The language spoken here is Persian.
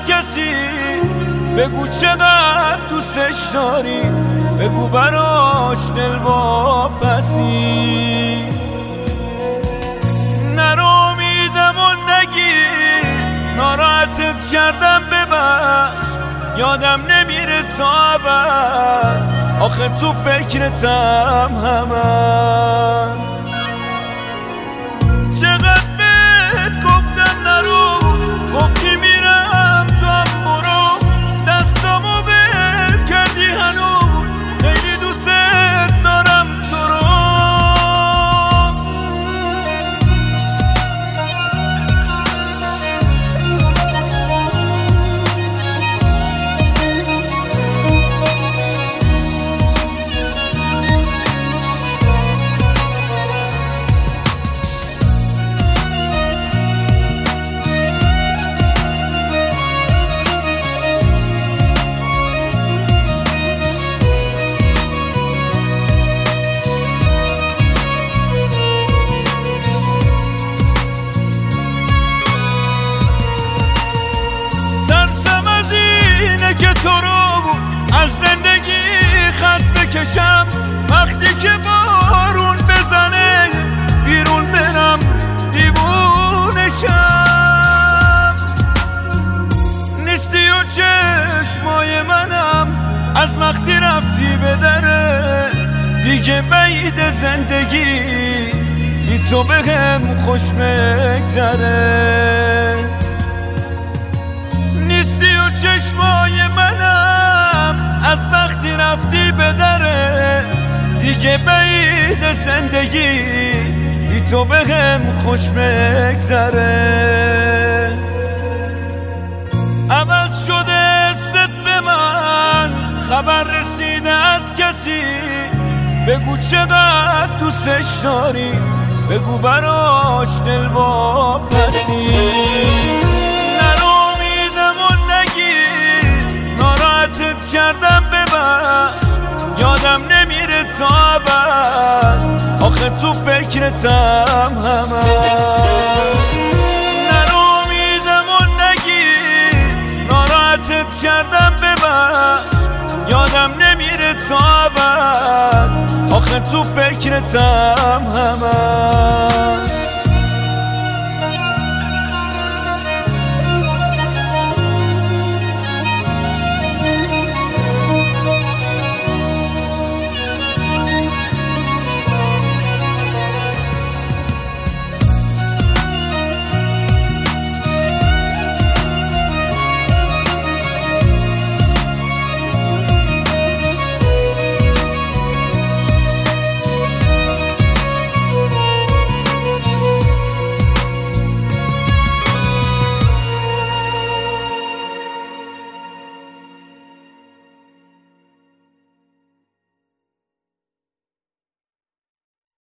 کسی، بگو چقدر دوستش داری، بگو براش دل واپسی. نرو امیدم و نگیر، ناراحتت کردم ببخش، یادم نمیره تا ابد، آخه تو فکرتم همه. چقدر بهت گفتم نرو، گفتی میرم تو هم برو، دستامو ول کردی هنوز، خیلی دوست دارم تو رو. که تو رو از زندگی خط بکشم، وقتی که بارون بزنه بیرون برم دیوونشم. نیستی و چشمای منم از وقتی رفتی به دره، دیگه بعید زندگی بی تو بهم خوش مگذره. نیستی و چشمای منم از وقتی رفتی به دره، دیگه بعید زندگی بی تو بهم خوش مگذره. عوض شده ست به من، خبر رسیده از کسی، بگو چقدر دوستش داری، بگو براش دل واپسی. ناراحتت کردم ببخش، یادم نمیره تا ابد، آخه تو فکرتم همه. نرو امیدم و نگیر، ناراحتت کردم ببخش، یادم نمیره تا ابد، آخه تو فکرتم همه.